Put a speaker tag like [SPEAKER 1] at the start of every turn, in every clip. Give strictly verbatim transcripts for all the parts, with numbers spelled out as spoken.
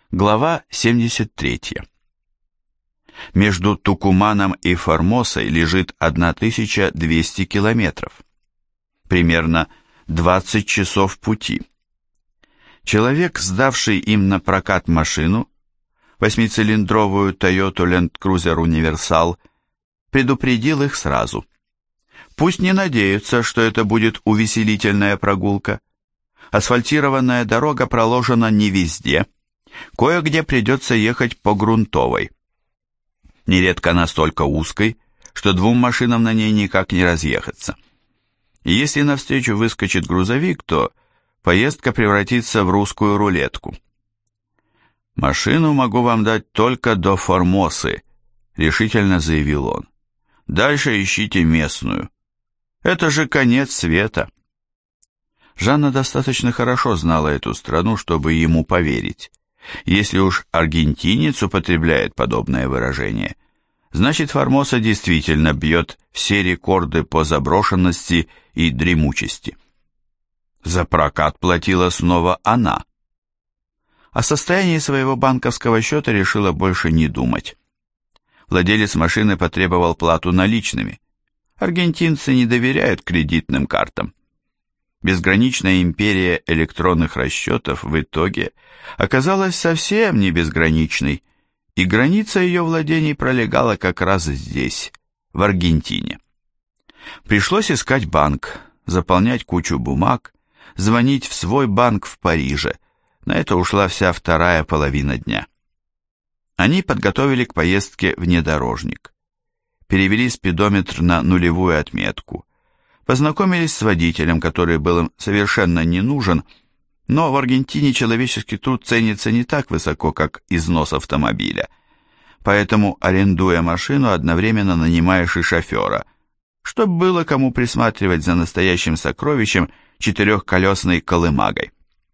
[SPEAKER 1] Глава семьдесят третья. Между Тукуманом и Формосой лежит тысяча двести километров. Примерно двадцать часов пути. Человек, сдавший им на прокат машину, восьмицилиндровую Toyota Land Cruiser Universal, предупредил их сразу. Пусть не надеются, что это будет увеселительная прогулка. Асфальтированная дорога проложена не везде. Кое-где придется ехать по грунтовой. Нередко настолько узкой, что двум машинам на ней никак не разъехаться. И если навстречу выскочит грузовик, то поездка превратится в русскую рулетку. «Машину могу вам дать только до Формосы», — решительно заявил он. «Дальше ищите местную. Это же конец света». Жанна достаточно хорошо знала эту страну, чтобы ему поверить. Если уж аргентинец употребляет подобное выражение, значит Формоса действительно бьет все рекорды по заброшенности и дремучести. За прокат платила снова она. О состоянии своего банковского счета решила больше не думать. Владелец машины потребовал плату наличными. Аргентинцы не доверяют кредитным картам. Безграничная империя электронных расчетов в итоге оказалась совсем не безграничной, и граница ее владений пролегала как раз здесь, в Аргентине. Пришлось искать банк, заполнять кучу бумаг, звонить в свой банк в Париже. На это ушла вся вторая половина дня. Они подготовили к поездке внедорожник. Перевели спидометр на нулевую отметку. Познакомились с водителем, который был им совершенно не нужен, но в Аргентине человеческий труд ценится не так высоко, как износ автомобиля. Поэтому, арендуя машину, одновременно нанимаешь и шофера, чтобы было кому присматривать за настоящим сокровищем четырехколесной колымагой.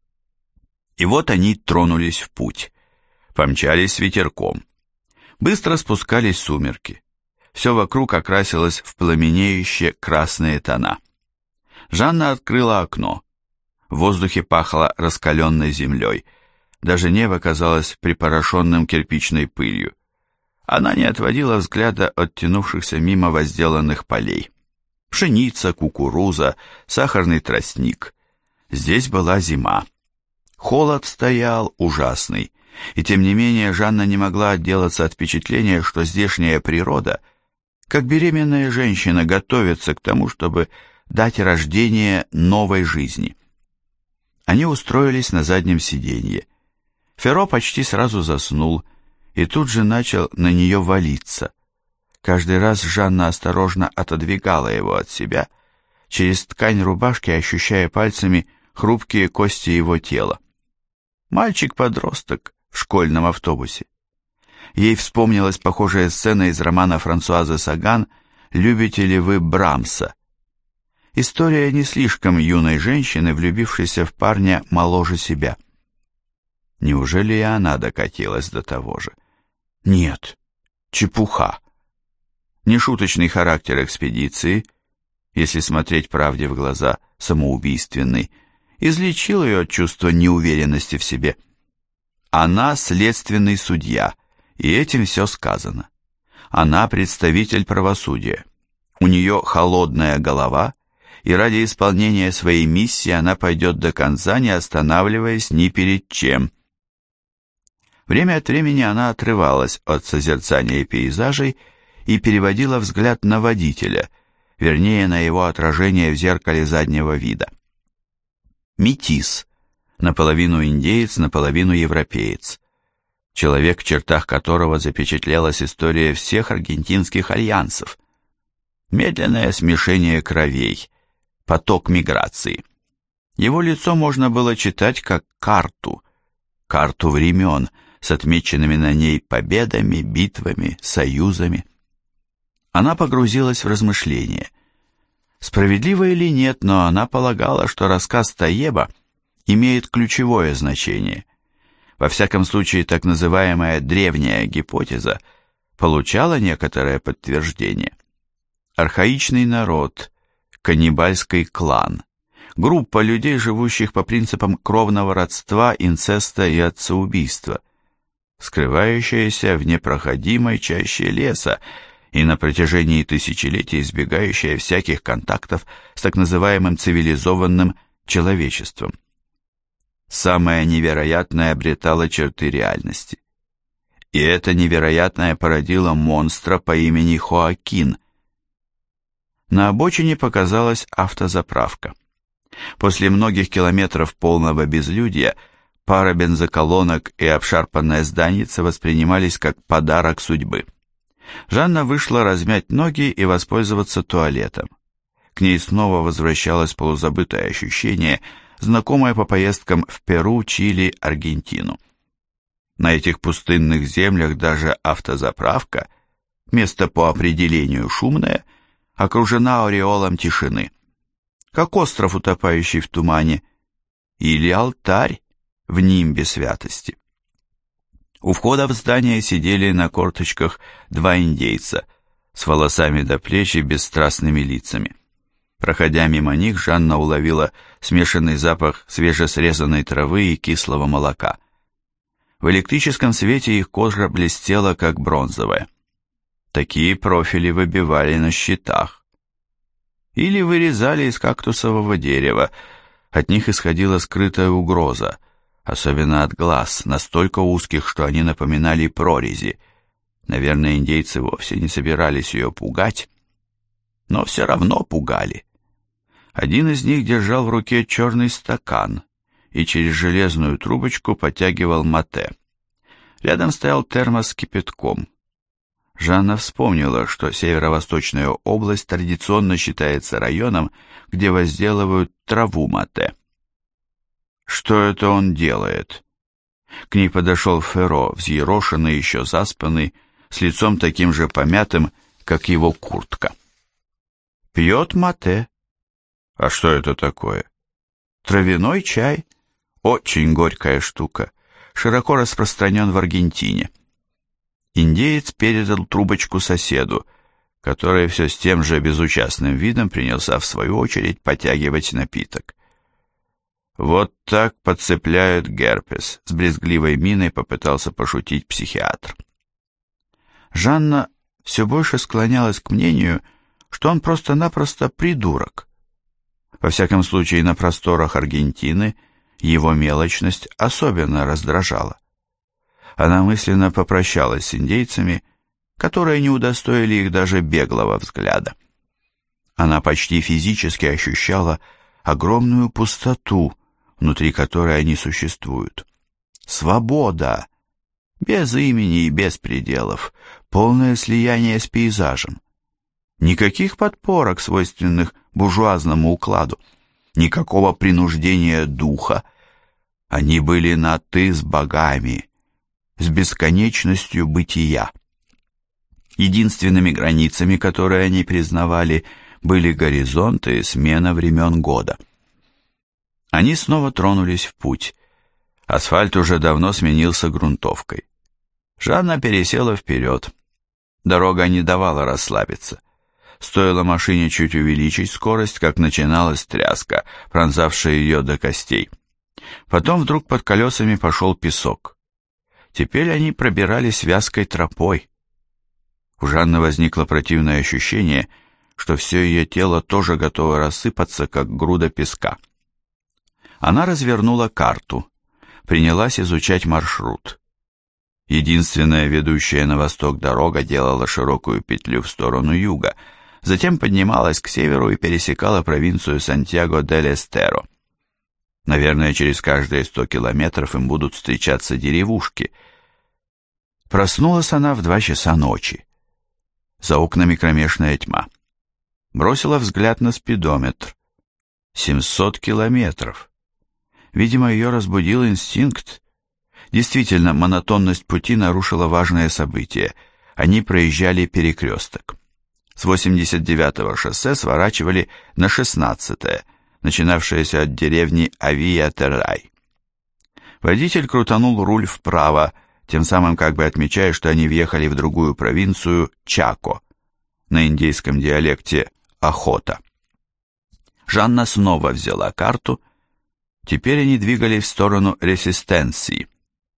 [SPEAKER 1] И вот они тронулись в путь, помчались с ветерком. Быстро спускались сумерки. Все вокруг окрасилось в пламенеющие красные тона. Жанна открыла окно. В воздухе пахло раскаленной землей. Даже небо казалось припорошенным кирпичной пылью. Она не отводила взгляда от тянувшихся мимо возделанных полей. Пшеница, кукуруза, сахарный тростник. Здесь была зима. Холод стоял ужасный, и тем не менее Жанна не могла отделаться от впечатления, что здешняя природа, как беременная женщина, готовится к тому, чтобы дать рождение новой жизни. Они устроились на заднем сиденье. Ферро почти сразу заснул и тут же начал на нее валиться. Каждый раз Жанна осторожно отодвигала его от себя, через ткань рубашки ощущая пальцами хрупкие кости его тела. Мальчик-подросток в школьном автобусе. Ей вспомнилась похожая сцена из романа Франсуазы Саган «Любите ли вы Брамса?». История не слишком юной женщины, влюбившейся в парня моложе себя. Неужели и она докатилась до того же? Нет, чепуха. Нешуточный характер экспедиции, если смотреть правде в глаза, самоубийственный, излечил ее от чувства неуверенности в себе. Она следственный судья, и этим все сказано. Она представитель правосудия. У нее холодная голова, и ради исполнения своей миссии она пойдет до конца, не останавливаясь ни перед чем. Время от времени она отрывалась от созерцания пейзажей и переводила взгляд на водителя, вернее, на его отражение в зеркале заднего вида. Метис, наполовину индеец, наполовину европеец. Человек, в чертах которого запечатлелась история всех аргентинских альянсов. Медленное смешение кровей, поток миграции. Его лицо можно было читать как карту, карту времен, с отмеченными на ней победами, битвами, союзами. Она погрузилась в размышления. Справедливо или нет, но она полагала, что рассказ Таеба имеет ключевое значение. Во всяком случае, так называемая древняя гипотеза получала некоторое подтверждение. Архаичный народ, каннибальский клан, группа людей, живущих по принципам кровного родства, инцеста и отцеубийства. скрывающаяся в непроходимой чаще леса и на протяжении тысячелетий избегающая всяких контактов с так называемым цивилизованным человечеством. Самое невероятное обретало черты реальности. И это невероятное породило монстра по имени Хоакин. На обочине показалась автозаправка. После многих километров полного безлюдья пара бензоколонок и обшарпанная зданица воспринимались как подарок судьбы. Жанна вышла размять ноги и воспользоваться туалетом. К ней снова возвращалось полузабытое ощущение, знакомое по поездкам в Перу, Чили, Аргентину. На этих пустынных землях даже автозаправка, место по определению шумное, окружена ореолом тишины, как остров, утопающий в тумане, или алтарь в нимбе святости. У входа в здание сидели на корточках два индейца с волосами до плеч и бесстрастными лицами. Проходя мимо них, Жанна уловила смешанный запах свежесрезанной травы и кислого молока. В электрическом свете их кожа блестела, как бронзовая. Такие профили выбивали на щитах. Или вырезали из кактусового дерева. От них исходила скрытая угроза, особенно от глаз, настолько узких, что они напоминали прорези. Наверное, индейцы вовсе не собирались ее пугать, но все равно пугали. Один из них держал в руке черный стакан и через железную трубочку потягивал мате. Рядом стоял термос с кипятком. Жанна вспомнила, что Северо-Восточная область традиционно считается районом, где возделывают траву мате. Что это он делает? К ней подошел Ферро, взъерошенный, еще заспанный, с лицом таким же помятым, как его куртка. Пьет мате. А что это такое? Травяной чай. Очень горькая штука. Широко распространен в Аргентине. Индеец передал трубочку соседу, который все с тем же безучастным видом принялся в свою очередь потягивать напиток. Вот так подцепляют герпес, с брезгливой миной попытался пошутить психиатр. Жанна все больше склонялась к мнению, что он просто-напросто придурок. Во всяком случае, на просторах Аргентины его мелочность особенно раздражала. Она мысленно попрощалась с индейцами, которые не удостоили их даже беглого взгляда. Она почти физически ощущала огромную пустоту, внутри которой они существуют. Свобода! Без имени и без пределов, полное слияние с пейзажем. Никаких подпорок, свойственных буржуазному укладу, никакого принуждения духа. Они были на «ты» с богами, с бесконечностью бытия. Единственными границами, которые они признавали, были горизонты и смена времен года. Они снова тронулись в путь. Асфальт уже давно сменился грунтовкой. Жанна пересела вперед. Дорога не давала расслабиться. Стоило машине чуть увеличить скорость, как начиналась тряска, пронзавшая ее до костей. Потом вдруг под колесами пошел песок. Теперь они пробирались вязкой тропой. У Жанны возникло противное ощущение, что все ее тело тоже готово рассыпаться, как груда песка. Она развернула карту, принялась изучать маршрут. Единственная ведущая на восток дорога делала широкую петлю в сторону юга, затем поднималась к северу и пересекала провинцию Сантьяго-дель-Эстеро. Наверное, через каждые сто километров им будут встречаться деревушки. Проснулась она в два часа ночи. За окнами кромешная тьма. Бросила взгляд на спидометр. семьсот километров. Видимо, ее разбудил инстинкт. Действительно, монотонность пути нарушила важное событие. Они проезжали перекресток. С восемьдесят девятого шоссе сворачивали на шестнадцатое, начинавшееся от деревни Авия-Террай. Водитель крутанул руль вправо, тем самым как бы отмечая, что они въехали в другую провинцию Чако, на индейском диалекте охота. Жанна снова взяла карту. Теперь они двигались в сторону Ресистенции. Скоро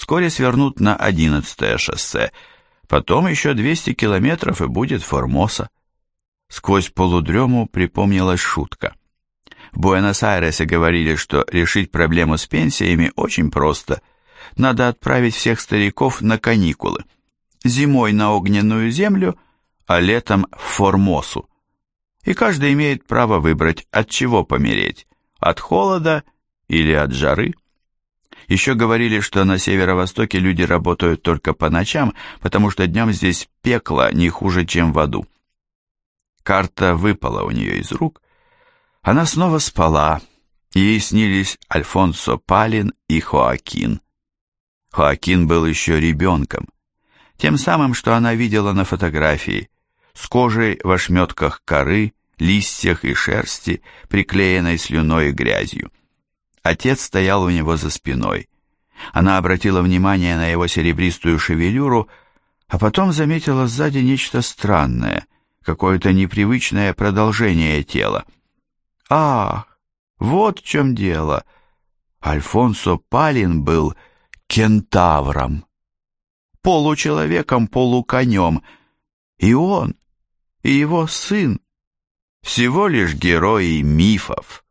[SPEAKER 1] вскоре свернут на одиннадцатое шоссе, потом еще двести километров и будет Формоса. Сквозь полудрему припомнилась шутка. В Буэнос-Айресе говорили, что решить проблему с пенсиями очень просто. Надо отправить всех стариков на каникулы. Зимой на огненную землю, а летом в Формосу. И каждый имеет право выбрать, от чего помереть, от холода или от жары. Еще говорили, что на северо-востоке люди работают только по ночам, потому что днем здесь пекло не хуже, чем в аду. Карта выпала у нее из рук. Она снова спала, и ей снились Альфонсо Палин и Хоакин. Хоакин был еще ребенком, тем самым, что она видела на фотографии, с кожей в ошметках коры, листьях и шерсти, приклеенной слюной и грязью. Отец стоял у него за спиной. Она обратила внимание на его серебристую шевелюру, а потом заметила сзади нечто странное, какое-то непривычное продолжение тела. Ах, вот в чем дело. Альфонсо Палин был кентавром, получеловеком, полуконем, и он, и его сын всего лишь герои мифов.